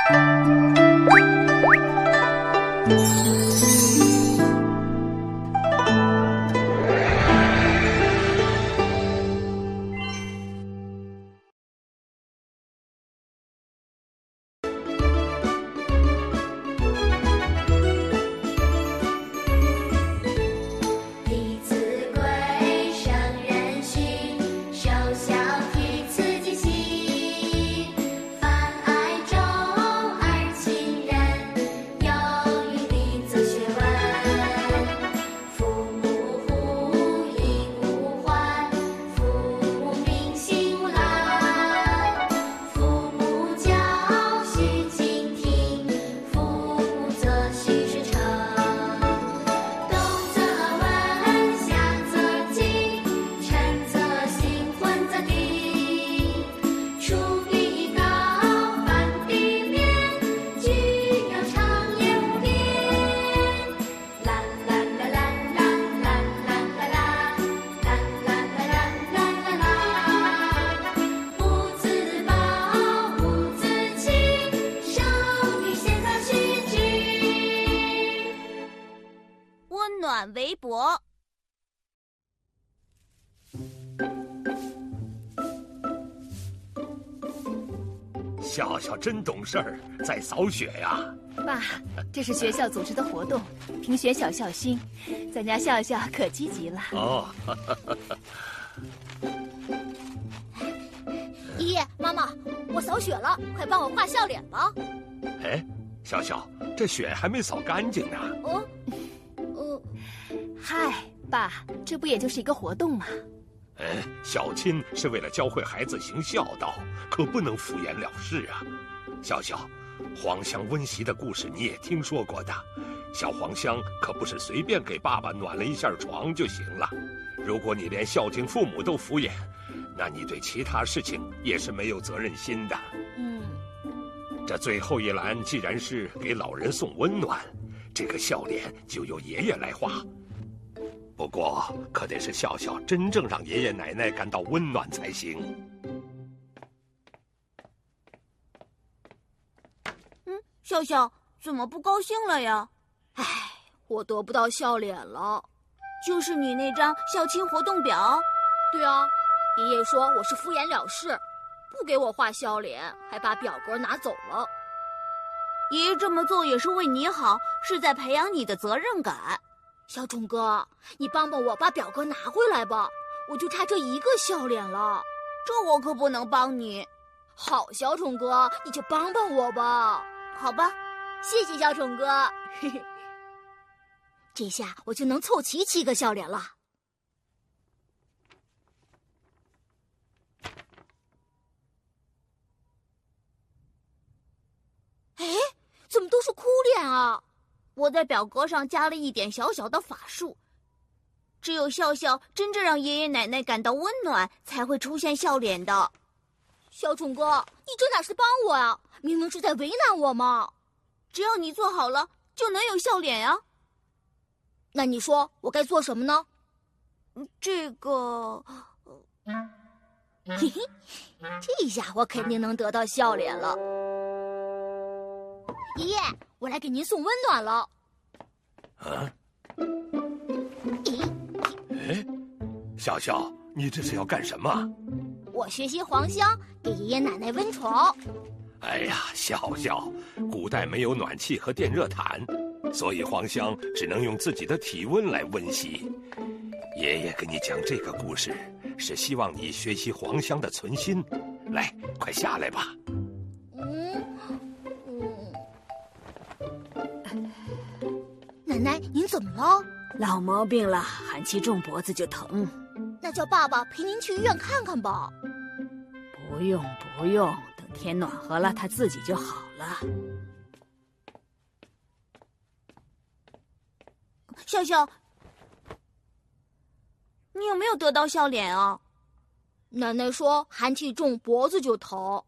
围脖。 笑笑真懂事儿，在扫雪呀。 爸，这是学校组织的活动，评选小孝星，咱家笑笑可积极了。 哦， 爷爷妈妈，我扫雪了，快帮我画笑脸吧。 哎，笑笑，这雪还没扫干净呢。 嗨，爸，这不也就是一个活动吗？ 哎，孝亲是为了教会孩子行孝道，可不能敷衍了事啊。笑笑，黄香温习的故事你也听说过的，小黄香可不是随便给爸爸暖了一下床就行了。如果你连孝敬父母都敷衍，那你对其他事情也是没有责任心的。这最后一栏既然是给老人送温暖，这个笑脸就由爷爷来画。不过，可得是笑笑真正让爷爷奶奶感到温暖才行。 笑笑怎么不高兴了呀？ 唉，我得不到笑脸了。 就是你那张校庆活动表。 对啊，爷爷说我是敷衍了事，不给我画笑脸，还把表格拿走了。 爷爷这么做也是为你好，是在培养你的责任感。 小宠哥，你帮帮我把表格拿回来吧，我就差这一个笑脸了。 这我可不能帮你。 好，小宠哥，你就帮帮我吧。 好吧， 谢谢小宠哥。这下我就能凑齐7个笑脸了。哎，怎么都是哭脸啊？ 我在表格上加了一点小小的法术，只有笑笑真正让爷爷奶奶感到温暖，才会出现笑脸的。 小宠哥，你这哪是帮我啊？明明是在为难我嘛！ 只要你做好了，就能有笑脸呀。 那你说我该做什么呢？ 这个， 嘿嘿，这下我肯定能得到笑脸了。爷爷，我来给您送温暖了。 啊？哎，笑笑，你这是要干什么？ 我学习黄香，给爷爷奶奶温床。 哎呀，笑笑，古代没有暖气和电热毯，所以黄香只能用自己的体温来温习。爷爷给你讲这个故事，是希望你学习黄香的存心。来，快下来吧。 奶奶，您怎么了？ 老毛病了，寒气重，脖子就疼。 那叫爸爸陪您去医院看看吧。 不用，不用，等天暖和了，他自己就好了。 笑笑，你有没有得到笑脸啊？ 奶奶说寒气重，脖子就疼。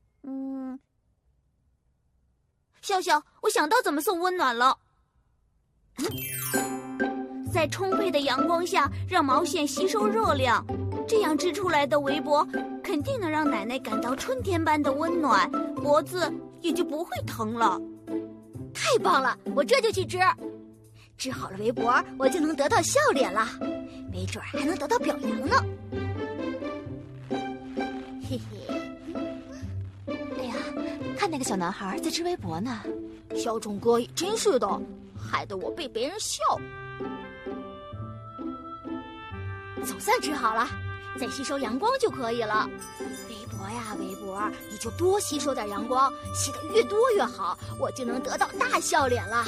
笑笑，我想到怎么送温暖了。在充沛的阳光下，让毛线吸收热量，这样织出来的围脖肯定能让奶奶感到春天般的温暖，脖子也就不会疼了。 太棒了，我这就去织。织好了围脖，我就能得到笑脸了，没准还能得到表扬呢。嘿嘿。 哎呀，看那个小男孩在织围脖呢。 小虫哥也真是的，害得我被别人笑。总算织好了，再吸收阳光就可以了。围脖呀，围脖，你就多吸收点阳光，吸得越多越好，我就能得到大笑脸了。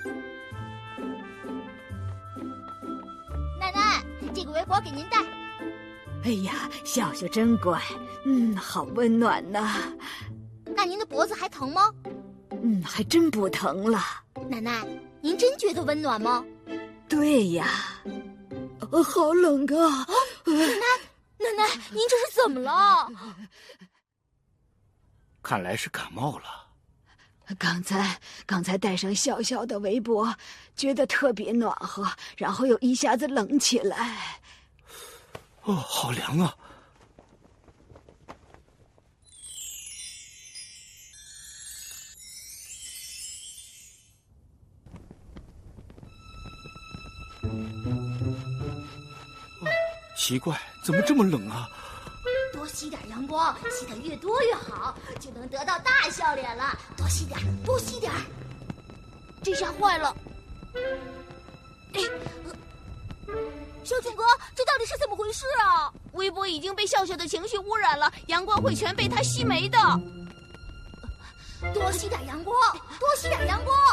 奶奶，这个围脖给您戴。 哎呀，笑笑真乖，好温暖呐。 那您的脖子还疼吗？ 还真不疼了。 奶奶，您真觉得温暖吗？ 对呀。好冷啊！ 奶奶，您这是怎么了？ 看来是感冒了。 刚才戴上笑笑的围脖，觉得特别暖和，然后又一下子冷起来。 哦，好凉啊！奇怪，怎么这么冷啊？ 多吸点阳光，吸得越多越好，就能得到大笑脸了。多吸点，多吸点。 这下坏了！ 小虫哥，这到底是怎么回事啊？ 围脖已经被笑笑的情绪污染了，阳光会全被他吸没的。 多吸点阳光，多吸点阳光。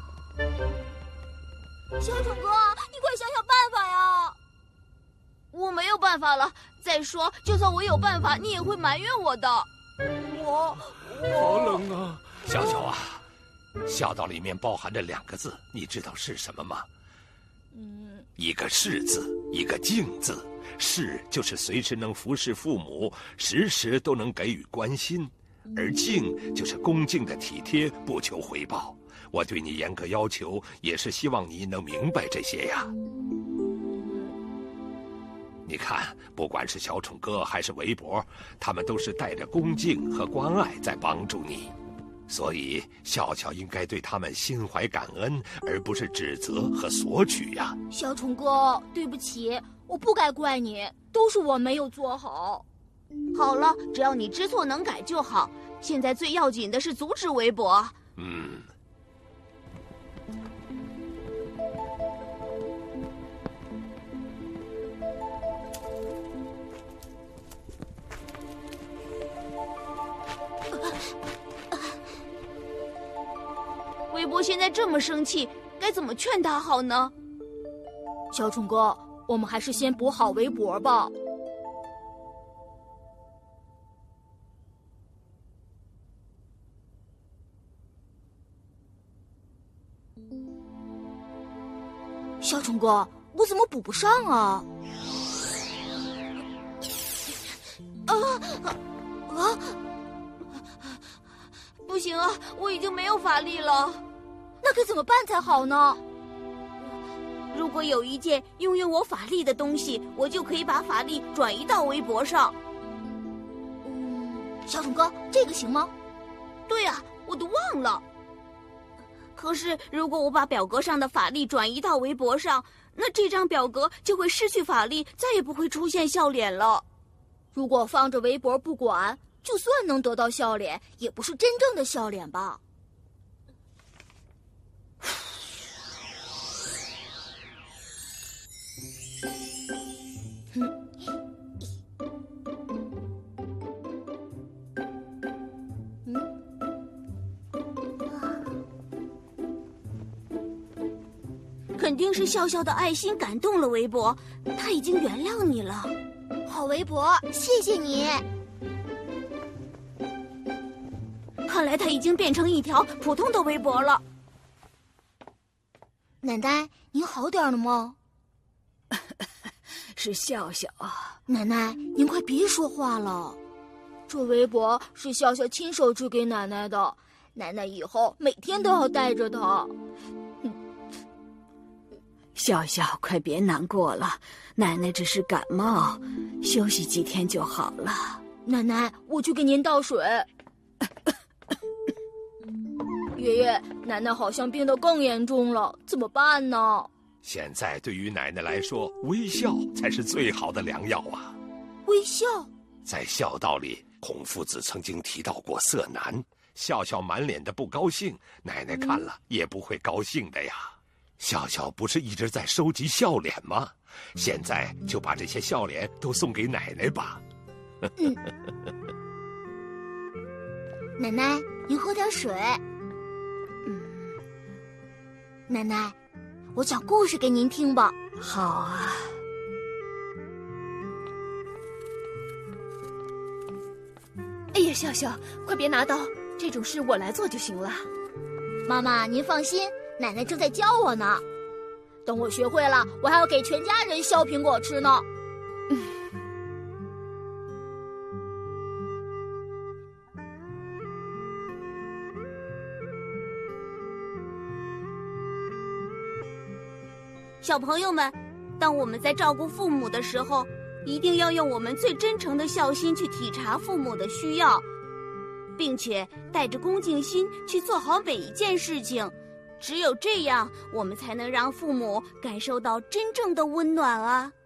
小虫哥，你快想想办法呀！ 我没有办法了。再说，就算我有办法，你也会埋怨我的。 好冷啊！ 笑笑啊，孝道里面包含着2个字，你知道是什么吗？一个是字，一个敬字。是就是随时能服侍父母，时时都能给予关心；而敬就是恭敬的体贴，不求回报。我对你严格要求，也是希望你能明白这些呀。你看，不管是小宠哥还是围脖，他们都是带着恭敬和关爱在帮助你，所以笑笑应该对他们心怀感恩，而不是指责和索取呀。 小宠哥，对不起，我不该怪你，都是我没有做好。 好了，只要你知错能改就好。现在最要紧的是阻止围脖。围脖现在这么生气，该怎么劝他好呢？ 小宠哥，我们还是先补好围脖吧。小宠哥，我怎么补不上啊？ 不行啊，我已经没有法力了。 那该怎么办才好呢？ 如果有一件拥有我法力的东西，我就可以把法力转移到围脖上。 小宠哥，这个行吗？ 对啊，我都忘了。可是如果我把表格上的法力转移到围脖上，那这张表格就会失去法力，再也不会出现笑脸了。 如果放着围脖不管，就算能得到笑脸，也不是真正的笑脸吧？ 肯定是笑笑的爱心感动了围脖，他已经原谅你了。 好围脖，谢谢你。 看来他已经变成一条普通的围脖了。 奶奶，您好点了吗？ 是笑笑啊。 奶奶，您快别说话了。这围脖是笑笑亲手织给奶奶的，奶奶以后每天都要带着它。 笑笑，快别难过了，奶奶只是感冒，休息几天就好了。 奶奶，我去给您倒水。 爷爷，奶奶好像病得更严重了，怎么办呢？ 现在对于奶奶来说，微笑才是最好的良药啊！ 微笑， 在孝道里，孔夫子曾经提到过色难，笑笑满脸的不高兴，奶奶看了也不会高兴的呀。笑笑不是一直在收集笑脸吗？现在就把这些笑脸都送给奶奶吧。 奶奶，您喝点水。奶奶，我讲故事给您听吧。 好啊。 哎呀，笑笑，快别拿刀，这种事我来做就行了。 妈妈，您放心，奶奶正在教我呢。等我学会了，我还要给全家人削苹果吃呢。 小朋友们，当我们在照顾父母的时候，一定要用我们最真诚的孝心去体察父母的需要，并且带着恭敬心去做好每一件事情。只有这样，我们才能让父母感受到真正的温暖啊。